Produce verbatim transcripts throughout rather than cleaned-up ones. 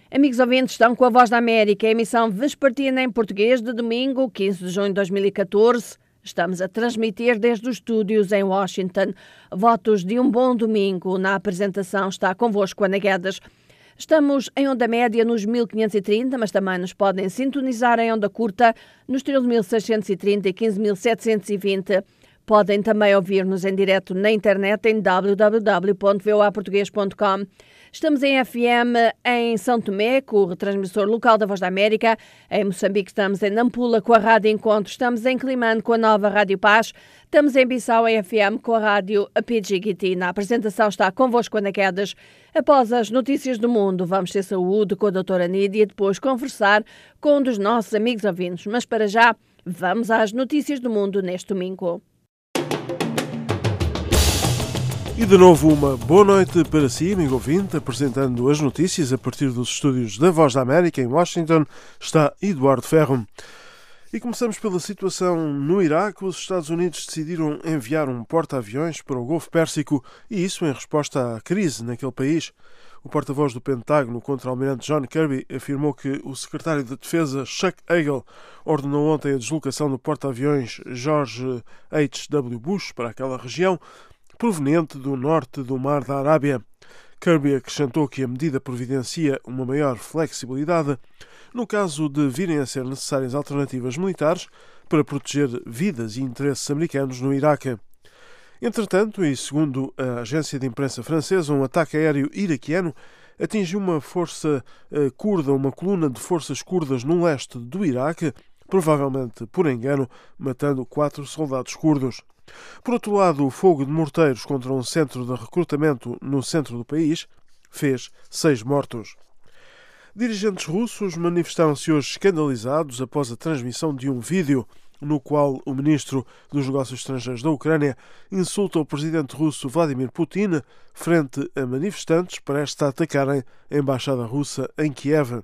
Amigos ouvintes, estão com a Voz da América, a emissão vespertina em português de domingo, quinze de junho de dois mil e catorze. Estamos a transmitir desde os estúdios em Washington. Votos de um bom domingo. Na apresentação está convosco Ana Guedes. Estamos em onda média nos mil quinhentos e trinta, mas também nos podem sintonizar em onda curta nos treze mil seiscentos e trinta e quinze mil setecentos e vinte. Podem também ouvir-nos em direto na internet em w w w ponto v o a português ponto com. Estamos em F M em São Tomé, com o retransmissor local da Voz da América. Em Moçambique estamos em Nampula com a Rádio Encontro. Estamos em Climane com a nova Rádio Paz. Estamos em Bissau em F M com a Rádio P G G T. Na apresentação está convosco Ana Guedes. Após as notícias do mundo, vamos ter saúde com a doutora Nídia e depois conversar com um dos nossos amigos ouvintes. Mas para já, vamos às notícias do mundo neste domingo. E de novo uma boa noite para si, amigo ouvinte, apresentando as notícias a partir dos estúdios da Voz da América em Washington, está Eduardo Ferro. E começamos pela situação no Iraque. Os Estados Unidos decidiram enviar um porta-aviões para o Golfo Pérsico e isso em resposta à crise naquele país. O porta-voz do Pentágono, contra-almirante John Kirby, afirmou que o secretário de Defesa Chuck Hagel ordenou ontem a deslocação do porta-aviões George H W Bush para aquela região, proveniente do norte do Mar da Arábia. Kirby acrescentou que a medida providencia uma maior flexibilidade no caso de virem a ser necessárias alternativas militares para proteger vidas e interesses americanos no Iraque. Entretanto, e segundo a agência de imprensa francesa, um ataque aéreo iraquiano atingiu uma força uh, curda, uma coluna de forças curdas no leste do Iraque, provavelmente por engano, matando quatro soldados curdos. Por outro lado, o fogo de morteiros contra um centro de recrutamento no centro do país fez seis mortos. Dirigentes russos manifestaram-se hoje escandalizados após a transmissão de um vídeo no qual o ministro dos Negócios Estrangeiros da Ucrânia insulta o presidente russo Vladimir Putin frente a manifestantes prestes a atacarem a embaixada russa em Kiev.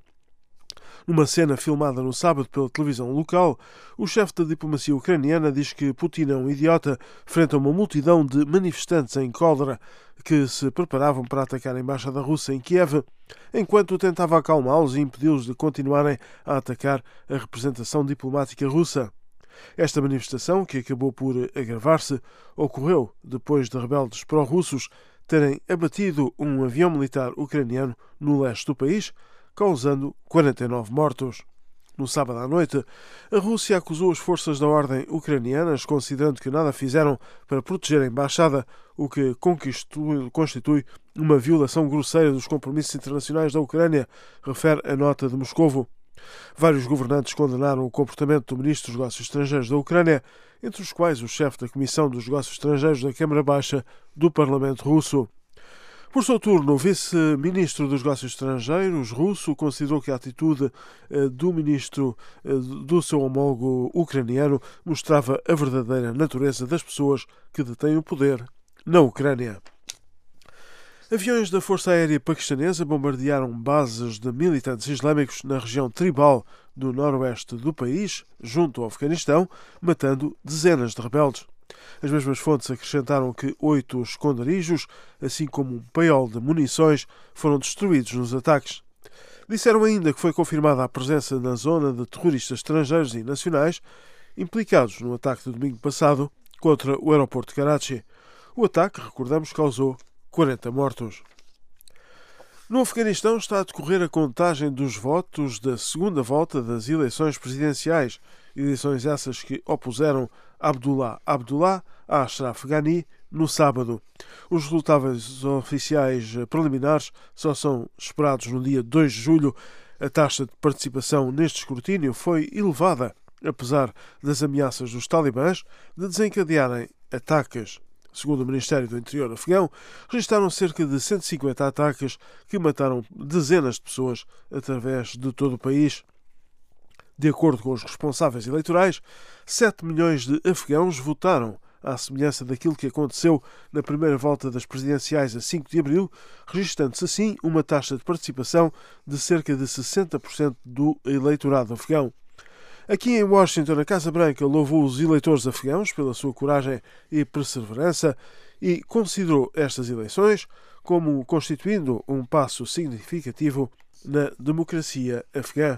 Numa cena filmada no sábado pela televisão local, o chefe da diplomacia ucraniana diz que Putin é um idiota frente a uma multidão de manifestantes em cólera que se preparavam para atacar a embaixada russa em Kiev, enquanto tentava acalmá-los e impedi-los de continuarem a atacar a representação diplomática russa. Esta manifestação, que acabou por agravar-se, ocorreu depois de rebeldes pró-russos terem abatido um avião militar ucraniano no leste do país, causando quarenta e nove mortos. No sábado à noite, a Rússia acusou as forças da ordem ucranianas, considerando que nada fizeram para proteger a embaixada, o que constitui uma violação grosseira dos compromissos internacionais da Ucrânia, refere a nota de Moscovo. Vários governantes condenaram o comportamento do ministro dos Negócios Estrangeiros da Ucrânia, entre os quais o chefe da Comissão dos Negócios Estrangeiros da Câmara Baixa do Parlamento Russo. Por seu turno, o vice-ministro dos Negócios Estrangeiros russo considerou que a atitude eh, do ministro eh, do seu homólogo ucraniano mostrava a verdadeira natureza das pessoas que detêm o poder na Ucrânia. Aviões da Força Aérea Paquistanesa bombardearam bases de militantes islâmicos na região tribal do noroeste do país, junto ao Afeganistão, matando dezenas de rebeldes. As mesmas fontes acrescentaram que oito esconderijos, assim como um paiol de munições, foram destruídos nos ataques. Disseram ainda que foi confirmada a presença na zona de terroristas estrangeiros e nacionais implicados no ataque do domingo passado contra o aeroporto de Karachi. O ataque, recordamos, causou quarenta mortos. No Afeganistão está a decorrer a contagem dos votos da segunda volta das eleições presidenciais, eleições essas que opuseram Abdullah Abdullah a Ashraf Ghani no sábado. Os resultados oficiais preliminares só são esperados no dia dois de julho. A taxa de participação neste escrutínio foi elevada, apesar das ameaças dos talibãs de desencadearem ataques. Segundo o Ministério do Interior afegão, registaram cerca de cento e cinquenta ataques que mataram dezenas de pessoas através de todo o país. De acordo com os responsáveis eleitorais, sete milhões de afegãos votaram, à semelhança daquilo que aconteceu na primeira volta das presidenciais a cinco de abril, registrando-se assim uma taxa de participação de cerca de sessenta por cento do eleitorado afegão. Aqui em Washington, a Casa Branca louvou os eleitores afegãos pela sua coragem e perseverança e considerou estas eleições como constituindo um passo significativo na democracia afegã.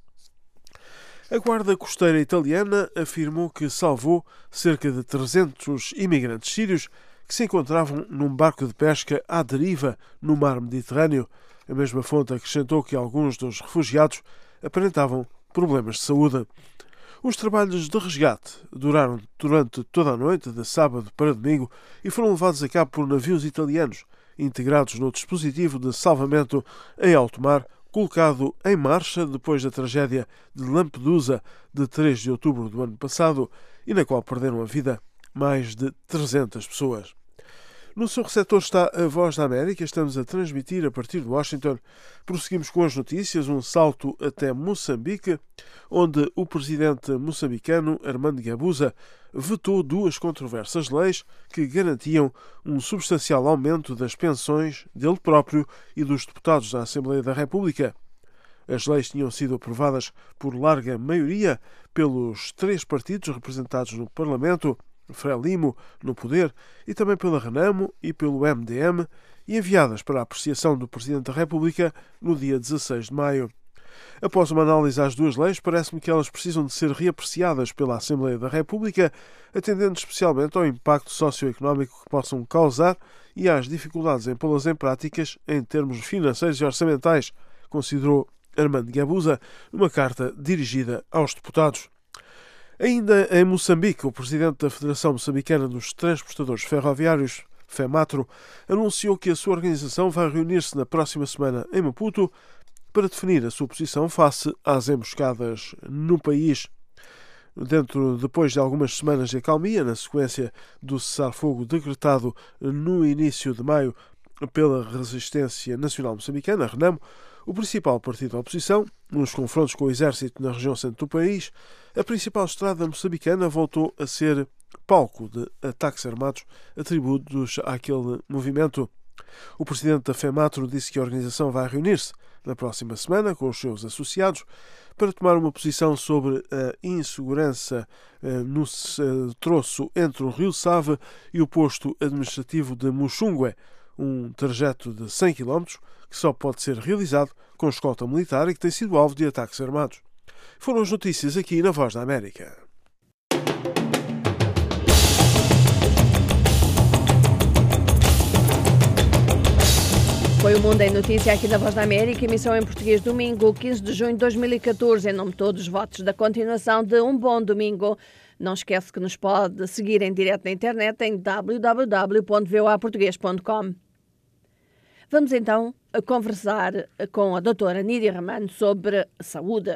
A Guarda Costeira Italiana afirmou que salvou cerca de trezentos imigrantes sírios que se encontravam num barco de pesca à deriva no mar Mediterrâneo. A mesma fonte acrescentou que alguns dos refugiados aparentavam problemas de saúde. Os trabalhos de resgate duraram durante toda a noite, de sábado para domingo, e foram levados a cabo por navios italianos, integrados no dispositivo de salvamento em alto mar, colocado em marcha depois da tragédia de Lampedusa de três de outubro do ano passado, e na qual perderam a vida mais de trezentas pessoas. No seu receptor está a Voz da América. Estamos a transmitir a partir de Washington. Prosseguimos com as notícias, um salto até Moçambique, onde o presidente moçambicano Armando Guebuza vetou duas controversas leis que garantiam um substancial aumento das pensões dele próprio e dos deputados da Assembleia da República. As leis tinham sido aprovadas por larga maioria pelos três partidos representados no Parlamento, Frelimo no poder, e também pela Renamo e pelo M D M, e enviadas para a apreciação do Presidente da República no dia dezasseis de maio. Após uma análise às duas leis, parece-me que elas precisam de ser reapreciadas pela Assembleia da República, atendendo especialmente ao impacto socioeconómico que possam causar e às dificuldades em pô-las em práticas em termos financeiros e orçamentais, considerou Armando Guebuza numa carta dirigida aos deputados. Ainda em Moçambique, o presidente da Federação Moçambicana dos Transportadores Ferroviários, FEMATRO, anunciou que a sua organização vai reunir-se na próxima semana em Maputo para definir a sua posição face às emboscadas no país. Dentro, depois de algumas semanas de acalmia, na sequência do cessar-fogo decretado no início de maio pela Resistência Nacional Moçambicana, Renamo, o principal partido da oposição, nos confrontos com o exército na região centro do país, a principal estrada moçambicana voltou a ser palco de ataques armados atribuídos àquele movimento. O presidente da FEMATRO disse que a organização vai reunir-se na próxima semana com os seus associados para tomar uma posição sobre a insegurança no troço entre o Rio Save e o posto administrativo de Muxungue, um trajeto de cem quilómetros que só pode ser realizado com escolta militar e que tem sido alvo de ataques armados. Foram as notícias aqui na Voz da América. Foi o Mundo em Notícia aqui na Voz da América, emissão em português, domingo, quinze de junho de dois mil e catorze. Em nome de todos os votos da continuação de um bom domingo. Não esquece que nos pode seguir em direto na internet em w w w ponto v o a português ponto com. Vamos então a conversar com a doutora Nídia Raman sobre saúde.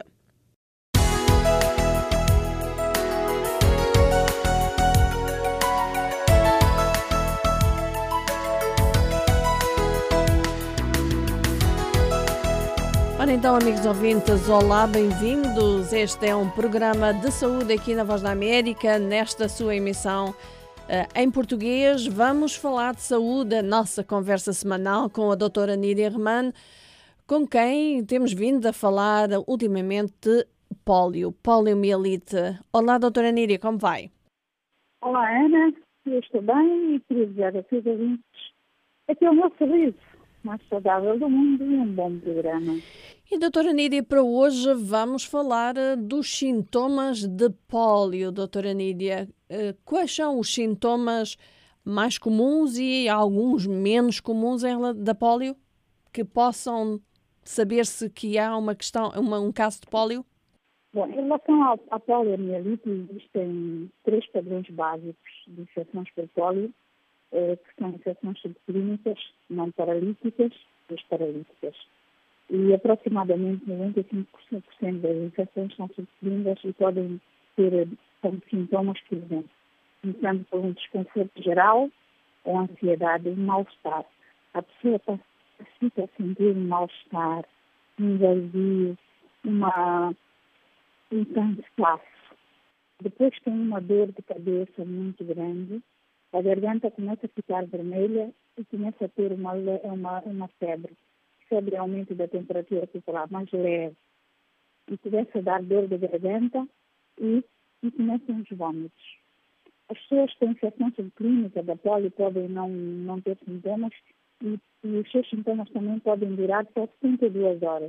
Ora então, amigos ouvintes, olá, bem-vindos. Este é um programa de saúde aqui na Voz da América, nesta sua emissão uh, em português. Vamos falar de saúde, a nossa conversa semanal com a doutora Nídia Raman, com quem temos vindo a falar ultimamente de pólio, poliomielite. Olá, doutora Nídia, como vai? Olá, Ana, eu estou bem e queria dizer a todos os ouvintes aqui é o meu sorriso mais saudável do mundo e um bom programa. E, doutora Nídia, para hoje vamos falar dos sintomas de pólio. Doutora Nídia, quais são os sintomas mais comuns e alguns menos comuns da pólio? Que possam saber-se que há uma questão, uma, um caso de pólio? Bom, em relação à, à poliomielite, existem três padrões básicos de infecções por pólio, eh, que são infecções subclínicas, não paralíticas e paralíticas. E aproximadamente noventa e cinco por cento das infecções são subclínicas e podem ter como sintomas que vêm, começando por um desconforto geral, ou ansiedade, um mal-estar. A pessoa fica a sentir um mal-estar, um vazio, uma, um cansaço. Depois tem uma dor de cabeça muito grande, a garganta começa a ficar vermelha e começa a ter uma, uma, uma febre. Febre é aumento da temperatura corporal mais leve. e começa a dar dor de garganta e, e começam os vômitos. As pessoas com infecção subclínica da polio podem não, não ter sintomas e, e os seus sintomas também podem durar até setenta e duas horas.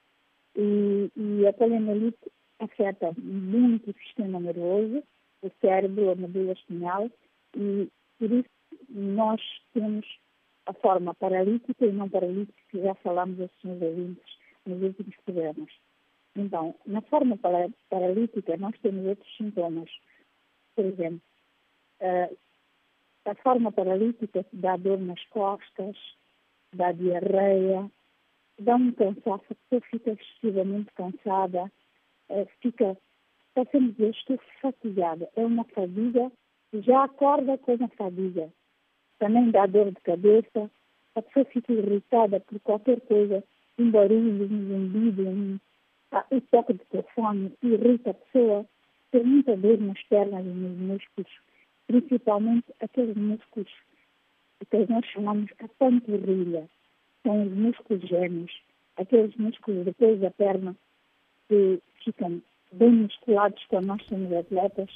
E, e a poliomielite afeta muito o sistema nervoso, o cérebro, a medula espinhal, e por isso nós temos a forma paralítica e não paralítica, que já falámos aos senhores ouvintes nos últimos programas. Então, na forma para, paralítica, nós temos outros sintomas. Por exemplo, uh, a forma paralítica dá dor nas costas, dá diarreia, dá um cansaço, a pessoa fica excessivamente cansada, uh, fica, passamos dizer, estou fatigada. É uma fadiga, já acorda com uma fadiga. Também dá dor de cabeça, a pessoa fica irritada por qualquer coisa, um barulho, um zumbido, um, um toque de telefone, irrita a pessoa, tem muita dor nas pernas e nos músculos, principalmente aqueles músculos que nós chamamos a panturrilha, são os músculos gêmeos, aqueles músculos depois da perna que ficam bem musculados quando nós somos atletas,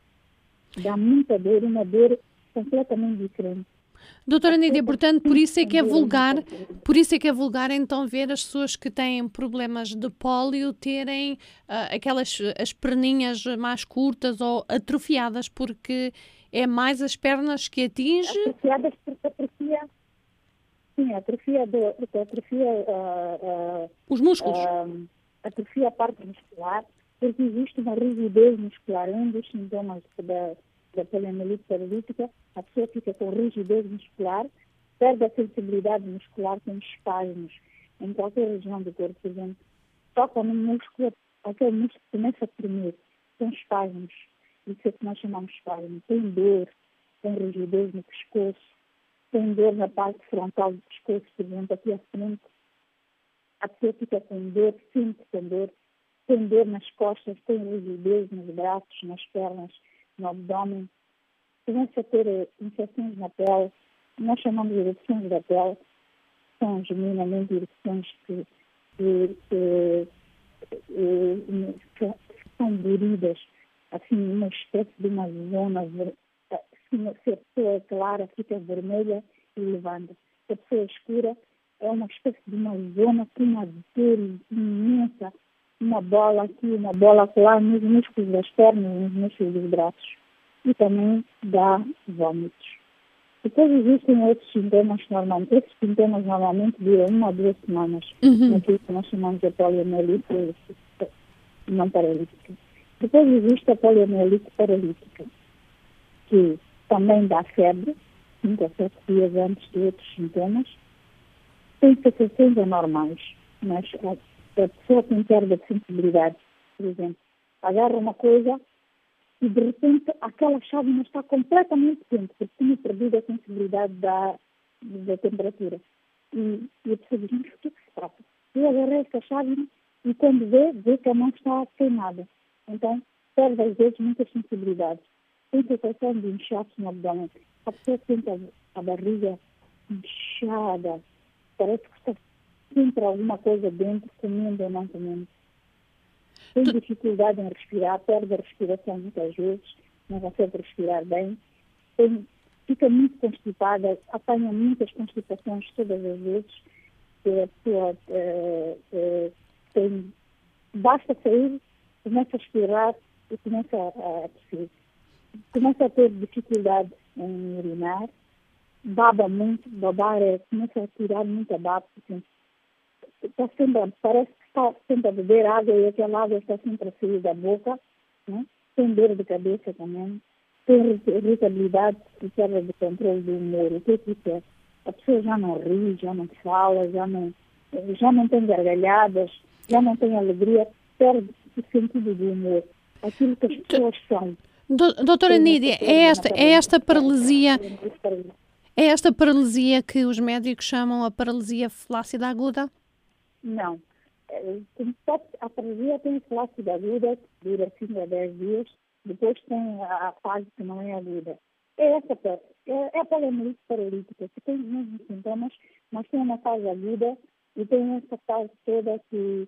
dá muita dor, uma dor completamente diferente. Doutora Nídia, portanto, por isso é que é vulgar, por isso é que é vulgar então ver as pessoas que têm problemas de pólio terem uh, aquelas as perninhas mais curtas ou atrofiadas, porque é mais as pernas que atinge. Atrofiadas porque atrofia, sim, atrofia, do, atrofia uh, uh, os músculos. Uh, atrofia a parte muscular, porque existe uma rigidez muscular. Um dos sintomas da da poliomielite paralítica, a pessoa fica com rigidez muscular, perde a sensibilidade muscular, tem espasmos em qualquer região do corpo, por exemplo, toca no músculo, aquele músculo começa a tremer, tem espasmos, isso é que nós chamamos de espasmo, tem dor, tem rigidez no pescoço, tem dor na parte frontal do pescoço, por exemplo, aqui à frente, a pessoa fica com dor, sente com dor, tem dor nas costas, tem rigidez nos braços, nas pernas, no abdômen, começa a ter infecções na pele, nós chamamos de erupções da pele, são genuinamente erupções que, que, que, que, que são doridas, assim, uma espécie de uma zona, assim, se a pessoa é clara, fica vermelha e levanta. Se a pessoa é escura, é uma espécie de uma zona com uma dor imensa, uma bola aqui, uma bola lá nos músculos das pernas, nos músculos dos braços. E também dá vômitos. Depois existem outros sintomas normalmente. Esses sintomas normalmente duram uma ou duas semanas. Uhum. Naquilo que nós chamamos de poliomielite não paralítica. Depois existe a poliomielite paralítica, que também dá febre, cinco a sete dias antes de outros sintomas. Tem sensações anormais, mas a a pessoa tem perda de sensibilidade, por exemplo, agarra uma coisa e de repente aquela chávena está completamente quente, porque tinha perdido a sensibilidade da, da temperatura. E, e a pessoa diz, mas o que é que se trata? Eu agarrei esta chávena e quando vê, vê que a mão está queimada. Então, perde às vezes muita sensibilidade. Tem sensação de inchaço no abdômen. A pessoa sente a, a barriga inchada, parece que está sempre alguma coisa dentro, comendo ou não comendo. Tem dificuldade em respirar, perde a respiração muitas vezes, não consegue respirar bem, tem, fica muito constipada, apanha muitas constipações todas as vezes, que a pessoa é, é, tem, basta sair, começa a espirrar e começa a tossir. Começa a ter dificuldade em urinar, baba muito, babar é, começa a tirar muita baba, assim, está sempre, parece que está sempre a beber água e aquela água está sempre a sair da boca, né? Tem dor de cabeça também, tem irritabilidade e perda de controle do humor. O que é que é? A pessoa já não ri, já não fala, já não, já não tem gargalhadas, já não tem alegria, perde o sentido do humor. Aquilo que as pessoas são. Doutora Nídia, é esta, é esta paralisia... É esta paralisia que os médicos chamam a paralisia flácida aguda? Não. A paralisia tem flácida aguda, que dura cinco a dez dias, depois tem a fase que não é aguda. É essa é a poliomielite paralítica, que tem os mesmos sintomas, mas tem uma fase aguda e tem essa fase toda que,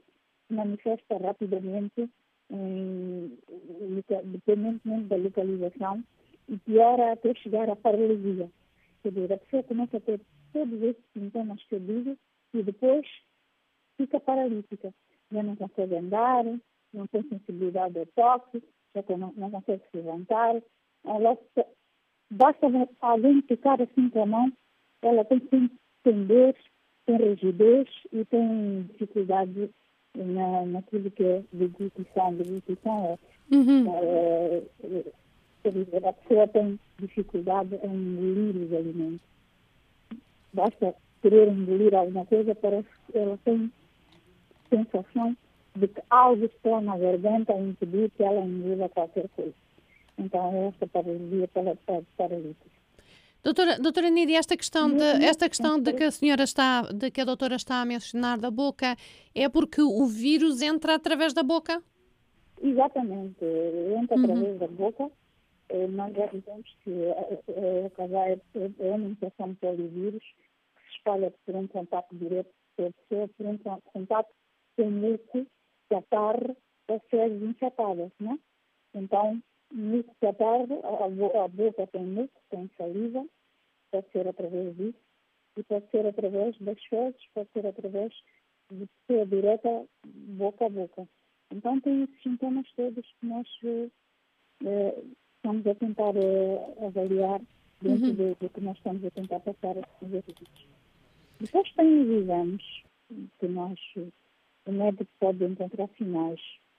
manifesta rapidamente, em, dependentemente da localização, e piora até chegar à paralisia. Quer dizer, a pessoa começa a ter todos esses sintomas que eu digo e depois fica paralítica. Já não consegue andar, não tem sensibilidade ao toque, já não, não consegue se levantar. Ela, basta alguém tocar assim com a mão, ela tem que entender, tem rigidez e tem dificuldade na, naquilo que é deglutição. Deglutição é, Uhum. é, é, quer dizer, a pessoa tem dificuldade em engolir os alimentos. Basta querer engolir alguma coisa, parece que ela tem sensação de que algo está na garganta a impedir que ela engula qualquer coisa. Então, é esta paralisia paralítica. Doutora, doutora Nídia, esta questão, de, esta questão de que a senhora está, de que a doutora está a mencionar da boca, é porque o vírus entra através da boca? Exatamente, entra Uhum. através da boca. Nós já dizemos que é, é uma infecção de polivírus que se espalha por um contato direto com a pessoa, por um contato com muco, catarro ou fezes infectadas, né? Então, muco, catarro, a, a boca tem muco, tem saliva, pode ser através disso, e pode ser através das fezes, pode ser através de pessoa direta, boca a boca. Então, tem esses sintomas todos que nós eh, estamos a tentar eh, avaliar dentro uhum. do, do que nós estamos a tentar passar aos exercícios. Depois tem os exames que nós, o médico pode encontrar sinais.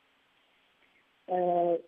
Uh,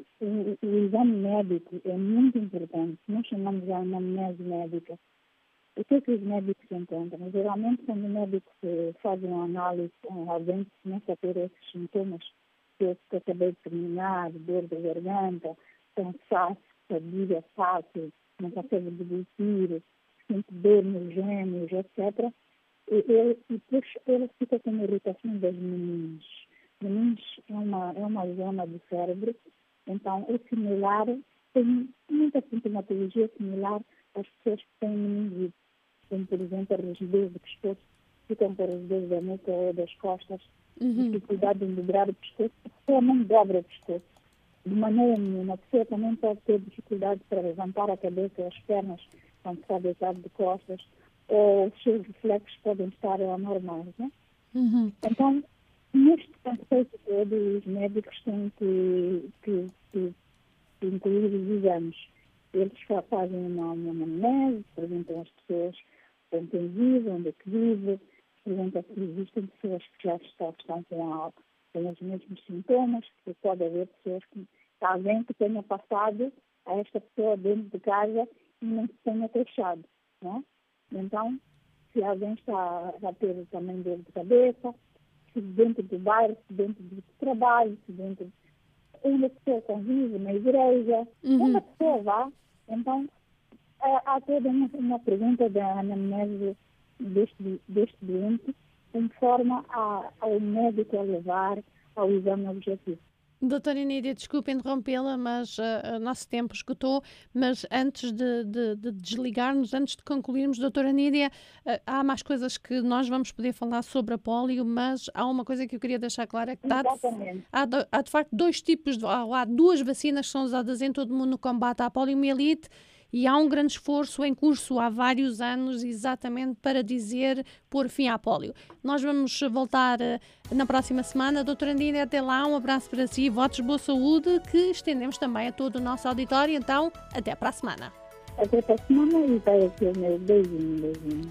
o, o exame médico é muito importante. Nós chamamos de anamnese médica. O que é que os médicos encontram? Geralmente, quando o médico faz uma análise, alguém que começa a ter esses sintomas que eu acabei de terminar, dor da garganta, cansaço, fadiga fácil, não consegue deglutir, sente dor nos gêmeos, etcétera. E, ele, e depois ele fica com uma irritação das meninges. Meninges é uma, é uma zona do cérebro, então é similar, tem muita sintomatologia similar às pessoas que têm meningite. Como, por exemplo, a rigidez do pescoço, ficam com a rigidez da nuca ou das costas, uhum. dificuldade em dobrar o pescoço, a pessoa não dobra o pescoço. De maneira nenhuma, a pessoa também pode ter dificuldade para levantar a cabeça ou as pernas quando está deitado de costas, ou os seus reflexos podem estar anormais, né? Uhum. Então, neste conceito todo, os médicos têm que, que, que, que incluir os exames. Eles fazem uma, uma anamnese, perguntam às pessoas onde têm vivo, onde é que vive, perguntam se existem pessoas que já estão, estão com, a, com os mesmos sintomas, que pode haver pessoas que, alguém que tenha passado a esta pessoa dentro de casa e não se tenha queixado, né? Então, se alguém está a ter também dor de cabeça, se dentro do bairro, se dentro do trabalho, se dentro de uma pessoa convive na igreja, uhum. uma pessoa vá, então há, há toda uma, uma pergunta da anamnese deste, deste doente, em forma a, ao médico a levar ao exame objetivo. Doutora Nídia, desculpe interrompê-la, mas uh, o nosso tempo esgotou, mas antes de, de, de desligarmos, antes de concluirmos, doutora Nídia, uh, há mais coisas que nós vamos poder falar sobre a polio, mas há uma coisa que eu queria deixar clara, é que há de, há, de, há de facto dois tipos, de, há, há duas vacinas que são usadas em todo o mundo no combate à poliomielite, e há um grande esforço em curso há vários anos exatamente para dizer pôr fim à polio. Nós vamos voltar uh, na próxima semana. Doutora Nídia, até lá, um abraço para si, votos de boa saúde, que estendemos também a todo o nosso auditório. Então, até para a semana. Até para a semana e vai aqui o meu beijinho, beijinho.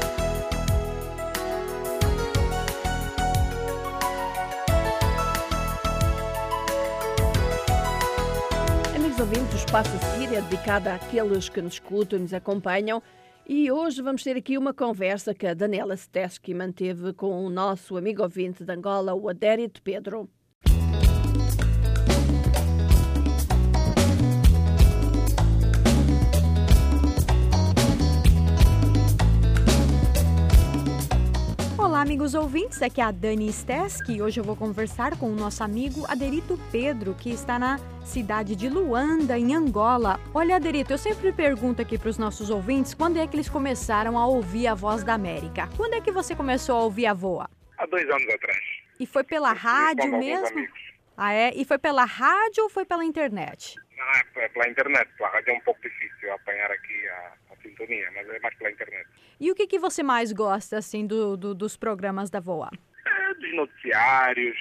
Ouvintes, o espaço a seguir é dedicado àqueles que nos escutam e nos acompanham, e hoje vamos ter aqui uma conversa que a Daniela Stesky manteve com o nosso amigo ouvinte de Angola, o Adérito Pedro. Olá, amigos ouvintes, aqui é a Dani Stesky e hoje eu vou conversar com o nosso amigo Adérito Pedro, que está na cidade de Luanda, em Angola. Olha, Adérito, eu sempre pergunto aqui para os nossos ouvintes quando é que eles começaram a ouvir a Voz da América. Quando é que você começou a ouvir a voa? Há dois anos atrás. E foi pela rádio mesmo? Ah, é? E foi pela rádio ou foi pela internet? Não, é pela internet. Pela rádio é um pouco difícil apanhar aqui a, a sintonia, mas é mais pela internet. E o que, que você mais gosta, assim, do, do, dos programas da VOA? É, dos noticiários,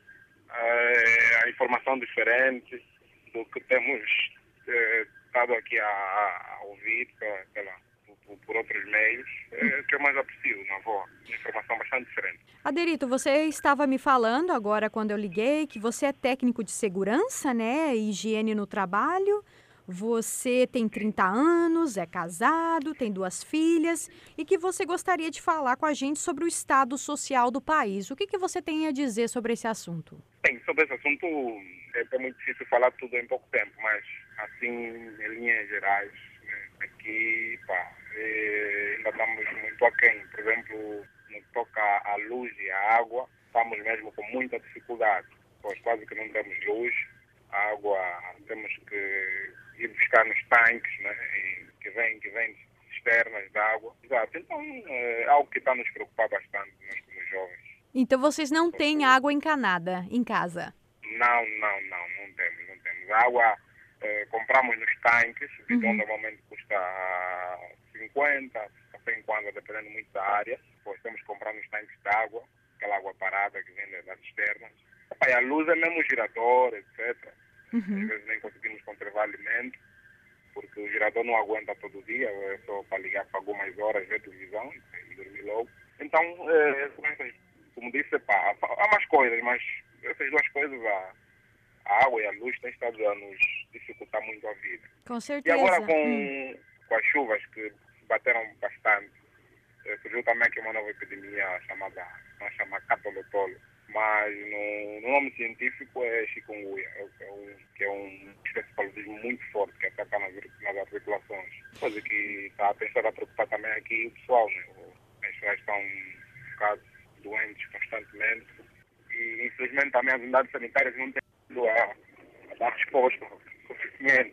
é, a informação diferente do que temos é, estado aqui a, a ouvir pela, pela, por, por outros meios, é, que eu mais aprecio na VOA. Uma informação bastante diferente. Aderito, você estava me falando agora quando eu liguei que você é técnico de segurança, né? Higiene no trabalho. Você tem trinta anos, é casado, tem duas filhas e que você gostaria de falar com a gente sobre o estado social do país. O que, que você tem a dizer sobre esse assunto? Bem, sobre esse assunto é, é muito difícil falar tudo em pouco tempo, mas assim, em linhas gerais, né, aqui pá, é, ainda estamos muito aquém. Por exemplo, no que toca à luz e à água, estamos mesmo com muita dificuldade, pois quase que não temos luz. A água temos que ir buscar nos tanques, né, que vêm que vem de cisternas de água. Exato. Então, é algo que está a nos preocupar bastante, nós como jovens. Então, vocês não têm água encanada em casa? Não, não, não, não temos, não temos. A água é, compramos nos tanques, o bidão Uhum. normalmente custa cinquenta, a cem kwanza, dependendo muito da área. Depois temos que comprar nos tanques de água, aquela água parada que vem das cisternas. E a luz é mesmo gerador, etcétera. Uhum. Às vezes nem conseguimos conservar alimento, porque o gerador não aguenta todo dia, é só para ligar para algumas horas, ver televisão e dormir logo. Então, é, como disse, pá, há mais coisas, mas essas duas coisas, a, a água e a luz, têm estado a nos dificultar muito a vida. Com certeza. E agora com, hum. com as chuvas que bateram bastante, surgiu também aqui uma nova epidemia chamada, não chama catolotolo, mas no, no nome científico é chikungunya, é um, que é um encefalodismo muito forte que ataca nas, nas articulações. Coisa que está a pensar a preocupar também aqui o pessoal, né? As pessoas estão ficados doentes constantemente e infelizmente também as unidades sanitárias não têm ido a, a dar resposta suficiente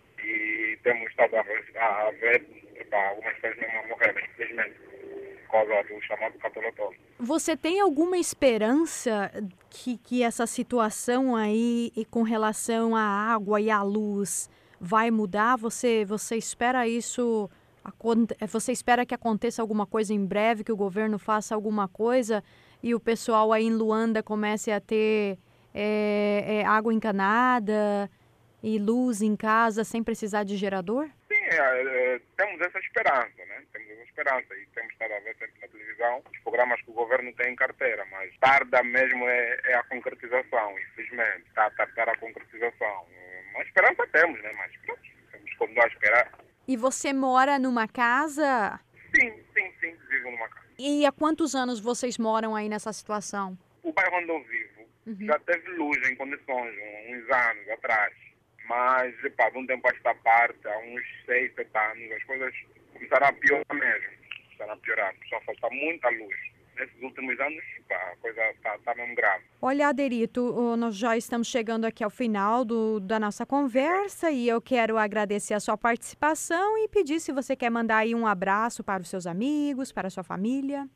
e temos estado a, a, a ver epa, algumas pessoas mesmo a morrer, infelizmente, por causa do chamado catolotolo. Você tem alguma esperança que, que essa situação aí e com relação à água e à luz vai mudar? Você, você espera isso, você espera que aconteça alguma coisa em breve, que o governo faça alguma coisa e o pessoal aí em Luanda comece a ter é, é, água encanada e luz em casa sem precisar de gerador? Sim, é, é, temos essa esperança, né? Temos essa esperança e temos estado a ver sempre na televisão os programas que o governo tem em carteira, mas tarda mesmo é, é a concretização, infelizmente. Está a tardar a concretização. Uma esperança temos, né? Mas pronto, temos como a esperar. E você mora numa casa? Sim, sim, sim, vivo numa casa. E há quantos anos vocês moram aí nessa situação? O bairro onde eu vivo uhum. já teve luz em condições, uns anos atrás. Mas, epá, de um tempo a esta parte, há uns seis, sete anos, as coisas começaram a piorar mesmo. Começaram a piorar, começou a faltar muita luz. Nesses últimos anos, epá, a coisa está tá mesmo grave. Olha, Aderito, nós já estamos chegando aqui ao final do, da nossa conversa e eu quero agradecer a sua participação e pedir se você quer mandar aí um abraço para os seus amigos, para a sua família.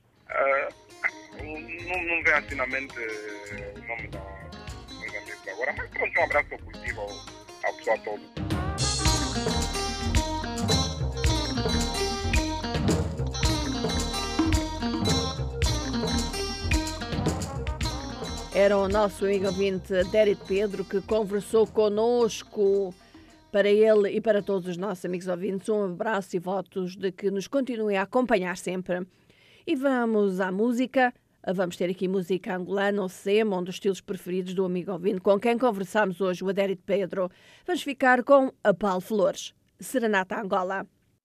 Uh, não, não vem assim na mente o nome da, dos meus amigos agora, mas pronto, um abraço ao cultivo, ao ao pessoal todo. Era o nosso amigo ouvinte Aderito Pedro que conversou conosco. Para ele e para todos os nossos amigos ouvintes, um abraço e votos de que nos continuem a acompanhar sempre. E vamos à música. Vamos ter aqui música angolana, ou sema, um dos estilos preferidos do amigo ouvinte, com quem conversamos hoje, o Aderito Pedro. Vamos ficar com a Paulo Flores, Serenata Angola.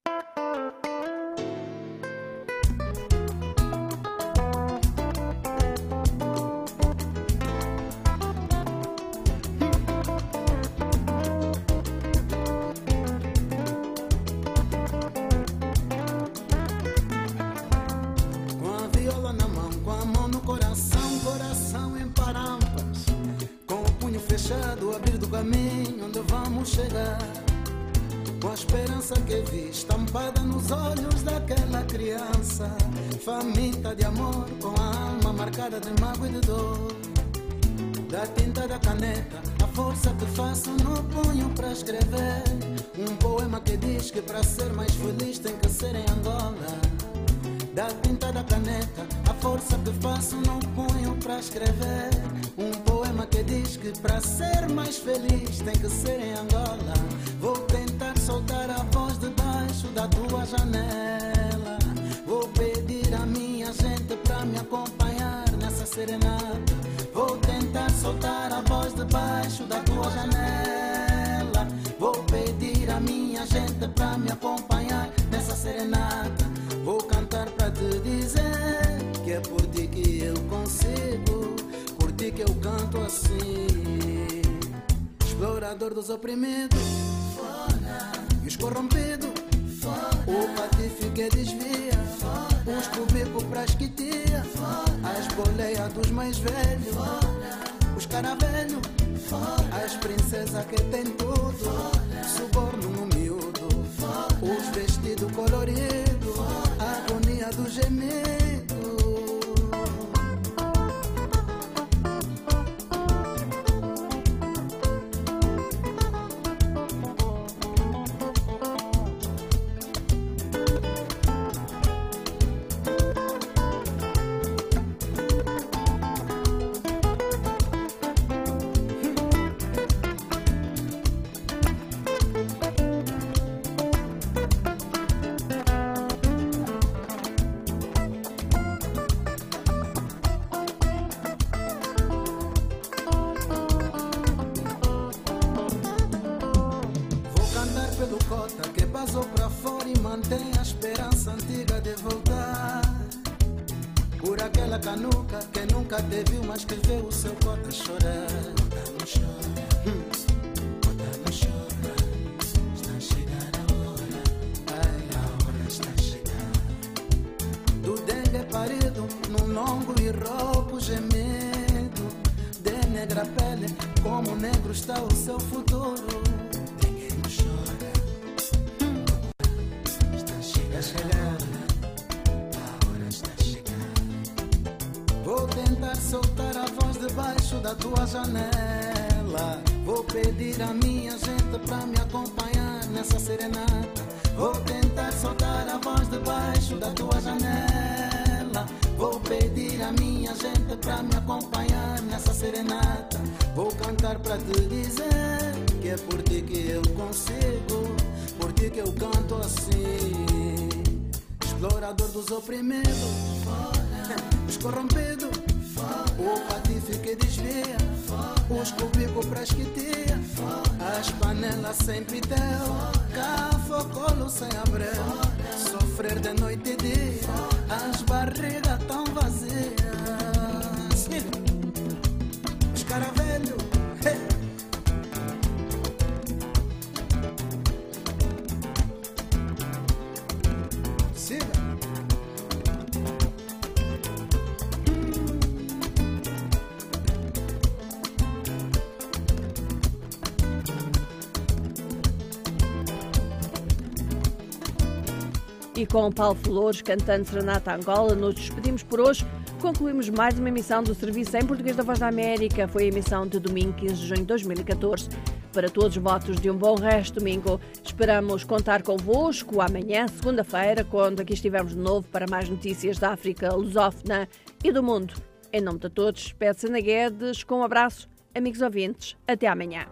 Com a esperança que vi estampada nos olhos daquela criança, faminta de amor, com a alma marcada de mágoa e de dor. Da tinta da caneta, a força que faço no punho para escrever um poema que diz que para ser mais feliz tem que ser em Angola. Da tinta da caneta, a força que faço no punho para escrever um poema que diz que para ser mais feliz tem que ser em Angola. Vou tentar soltar a voz debaixo da tua janela. Vou pedir à minha gente para me acompanhar nessa serenata. Vou tentar soltar a voz debaixo da tua janela. Vou pedir à minha gente para me acompanhar nessa serenata. Vou cantar para te dizer que é por ti que eu consigo, por ti que eu canto assim. Explorador dos oprimidos, fora. E os corrompidos, fora. O patife que desvia, fora. Os cubicos para as quitia, as boleias dos mais velhos, fora. Os caravelhos, fora. As princesas que tem tudo, fora. Suborno no miúdo, fora. Os vestidos coloridos, fora. A agonia do gemido. Canuca, quem nunca te viu, mas que vê o seu cota chorar. Cota não chora, hum. Cota não chora. Está a chegar a hora, ai, a hora está a chegar. Do dengue parido, num longo e rouco gemido. De negra pele, como negro está o seu futuro. Dengue não chora, hum. Está a chegar, está a chegar. Vou tentar soltar a voz debaixo da tua janela. Vou pedir à minha gente para me acompanhar nessa serenata. Vou tentar soltar a voz debaixo da tua janela. Vou pedir à minha gente para me acompanhar nessa serenata. Vou cantar para te dizer que é por ti que eu consigo, por ti que eu canto assim. Explorador dos oprimidos, fora. Os corrompidos, fora. O patife que desvia, fora. Os cubicos para esquitia, as panelas sem pitel, cafocolo sem abreu, sofrer de noite e dia, fora. As barrigas tão vazias. Os caravelhos, hey. E com Paulo Flores cantando Serenata Angola, nos despedimos por hoje. Concluímos mais uma emissão do Serviço em Português da Voz da América. Foi a emissão de domingo, quinze de junho de dois mil e catorze. Para todos, votos de um bom resto de domingo. Esperamos contar convosco amanhã, segunda-feira, quando aqui estivermos de novo para mais notícias da África lusófona e do mundo. Em nome de todos, Pedro Sena Guedes, com um abraço, amigos ouvintes. Até amanhã.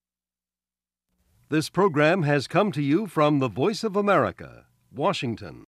This program has come to you from the Voice of America, Washington.